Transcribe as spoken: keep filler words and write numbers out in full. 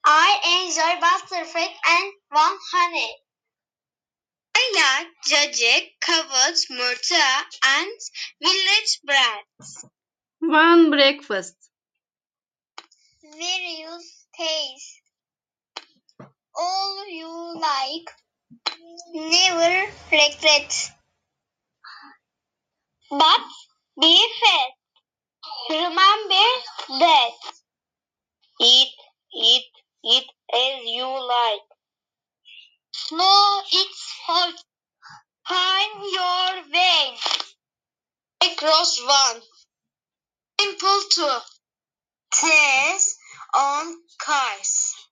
I enjoy butterfly and warm honey. I like cacık, kavut, murta, and village bread. One breakfast. Various taste. All you like. Never regret. But be fat. Remember that. Eat, eat, eat as you like. No, it's hot. Find your way. Across one. Simple two. Test on cars.